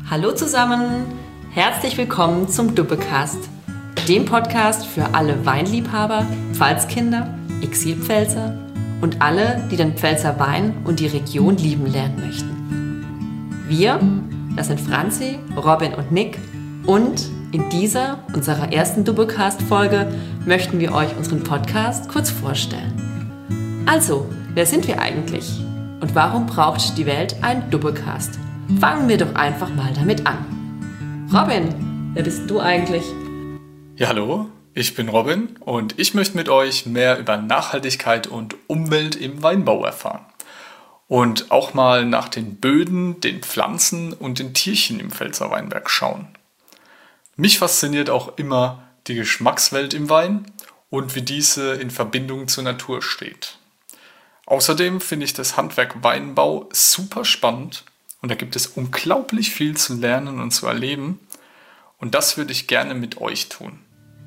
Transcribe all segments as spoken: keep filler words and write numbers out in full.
Hallo zusammen, herzlich willkommen zum Dubbecast, dem Podcast für alle Weinliebhaber, Pfalzkinder, Exilpfälzer und alle, die den Pfälzer Wein und die Region lieben lernen möchten. Wir, das sind Franzi, Robin und Nick, und in dieser, unserer ersten Dubbecast-Folge, möchten wir euch unseren Podcast kurz vorstellen. Also, wer sind wir eigentlich? Und warum braucht die Welt einen Dubbecast? Fangen wir doch einfach mal damit an. Robin, wer bist du eigentlich? Ja, hallo, ich bin Robin und ich möchte mit euch mehr über Nachhaltigkeit und Umwelt im Weinbau erfahren. Und auch mal nach den Böden, den Pflanzen und den Tierchen im Pfälzer Weinberg schauen. Mich fasziniert auch immer die Geschmackswelt im Wein und wie diese in Verbindung zur Natur steht. Außerdem finde ich das Handwerk Weinbau super spannend und da gibt es unglaublich viel zu lernen und zu erleben und das würde ich gerne mit euch tun.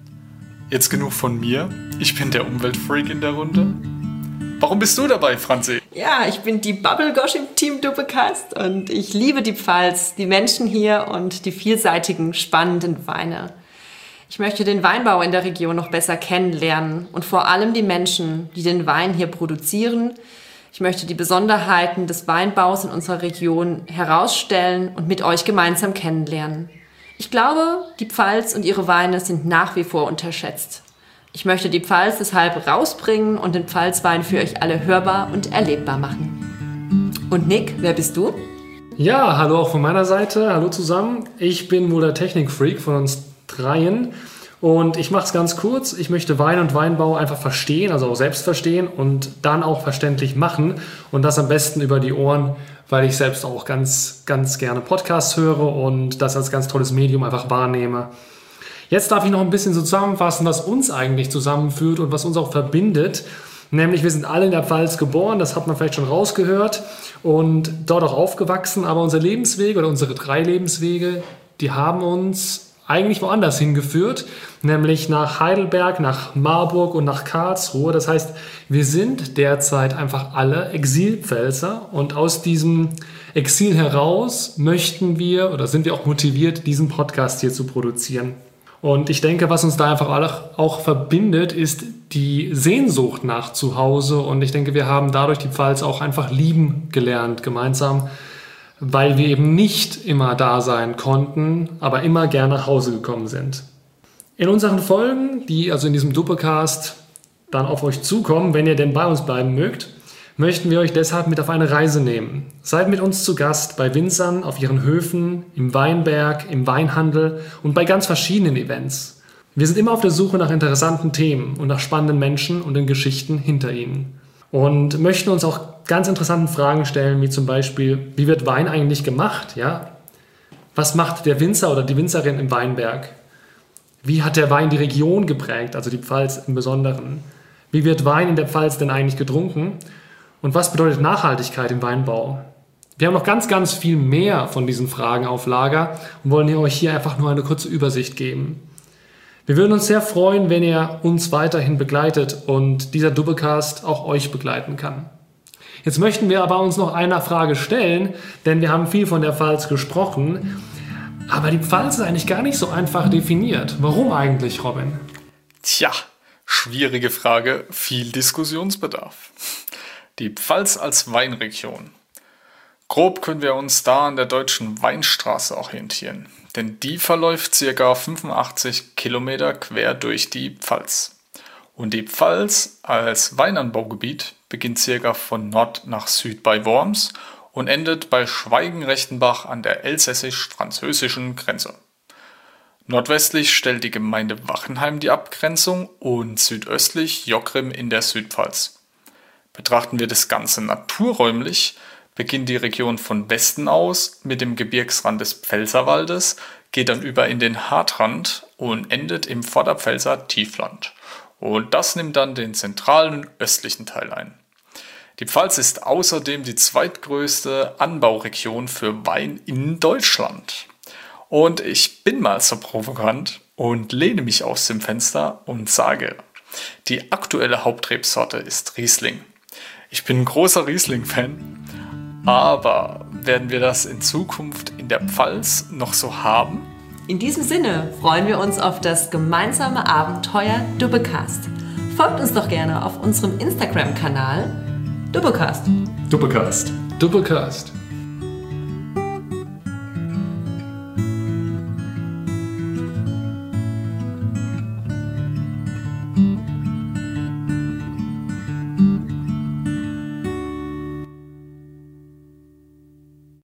Jetzt genug von mir, ich bin der Umweltfreak in der Runde. Warum bist du dabei, Franzi? Ja, ich bin die Bubblegosh im Team Dubbecast und ich liebe die Pfalz, die Menschen hier und die vielseitigen, spannenden Weine. Ich möchte den Weinbau in der Region noch besser kennenlernen und vor allem die Menschen, die den Wein hier produzieren. Ich möchte die Besonderheiten des Weinbaus in unserer Region herausstellen und mit euch gemeinsam kennenlernen. Ich glaube, die Pfalz und ihre Weine sind nach wie vor unterschätzt. Ich möchte die Pfalz deshalb rausbringen und den Pfalzwein für euch alle hörbar und erlebbar machen. Und Nick, wer bist du? Ja, hallo auch von meiner Seite. Hallo zusammen. Ich bin wohl der Technikfreak von uns dreien. Und ich mache es ganz kurz. Ich möchte Wein und Weinbau einfach verstehen, also auch selbst verstehen und dann auch verständlich machen. Und das am besten über die Ohren, weil ich selbst auch ganz, ganz gerne Podcasts höre und das als ganz tolles Medium einfach wahrnehme. Jetzt darf ich noch ein bisschen so zusammenfassen, was uns eigentlich zusammenführt und was uns auch verbindet. Nämlich, wir sind alle in der Pfalz geboren, das hat man vielleicht schon rausgehört, und dort auch aufgewachsen. Aber unsere Lebenswege oder unsere drei Lebenswege, die haben uns eigentlich woanders hingeführt, nämlich nach Heidelberg, nach Marburg und nach Karlsruhe. Das heißt, wir sind derzeit einfach alle Exilpfälzer und aus diesem Exil heraus möchten wir oder sind wir auch motiviert, diesen Podcast hier zu produzieren. Und ich denke, was uns da einfach auch verbindet, ist die Sehnsucht nach Zuhause. Und ich denke, wir haben dadurch die Pfalz auch einfach lieben gelernt gemeinsam, weil wir eben nicht immer da sein konnten, aber immer gerne nach Hause gekommen sind. In unseren Folgen, die also in diesem Dubbecast dann auf euch zukommen, wenn ihr denn bei uns bleiben mögt, möchten wir euch deshalb mit auf eine Reise nehmen. Seid mit uns zu Gast bei Winzern, auf ihren Höfen, im Weinberg, im Weinhandel und bei ganz verschiedenen Events. Wir sind immer auf der Suche nach interessanten Themen und nach spannenden Menschen und den Geschichten hinter ihnen. Und möchten uns auch ganz interessanten Fragen stellen, wie zum Beispiel, wie wird Wein eigentlich gemacht? Ja? Was macht der Winzer oder die Winzerin im Weinberg? Wie hat der Wein die Region geprägt, also die Pfalz im Besonderen? Wie wird Wein in der Pfalz denn eigentlich getrunken? Und was bedeutet Nachhaltigkeit im Weinbau? Wir haben noch ganz, ganz viel mehr von diesen Fragen auf Lager und wollen euch hier einfach nur eine kurze Übersicht geben. Wir würden uns sehr freuen, wenn ihr uns weiterhin begleitet und dieser Dubbecast auch euch begleiten kann. Jetzt möchten wir aber uns noch einer Frage stellen, denn wir haben viel von der Pfalz gesprochen, aber die Pfalz ist eigentlich gar nicht so einfach definiert. Warum eigentlich, Robin? Tja, schwierige Frage, viel Diskussionsbedarf. Die Pfalz als Weinregion. Grob können wir uns da an der deutschen Weinstraße orientieren, denn die verläuft ca. fünfundachtzig Kilometer quer durch die Pfalz. Und die Pfalz als Weinanbaugebiet beginnt ca. von Nord nach Süd bei Worms und endet bei Schweigen-Rechtenbach an der elsässisch-französischen Grenze. Nordwestlich stellt die Gemeinde Wachenheim die Abgrenzung und südöstlich Jockrim in der Südpfalz. Betrachten wir das Ganze naturräumlich, beginnt die Region von Westen aus mit dem Gebirgsrand des Pfälzerwaldes, geht dann über in den Haardrand und endet im Vorderpfälzer Tiefland. Und das nimmt dann den zentralen und östlichen Teil ein. Die Pfalz ist außerdem die zweitgrößte Anbauregion für Wein in Deutschland. Und ich bin mal so provokant und lehne mich aus dem Fenster und sage, die aktuelle Hauptrebsorte ist Riesling. Ich bin ein großer Riesling-Fan Aber werden wir das in Zukunft in der Pfalz noch so haben? In diesem Sinne freuen wir uns auf das gemeinsame Abenteuer Dubbecast. Folgt uns doch gerne auf unserem Instagram-Kanal Dubbecast. Dubbecast. Dubbecast.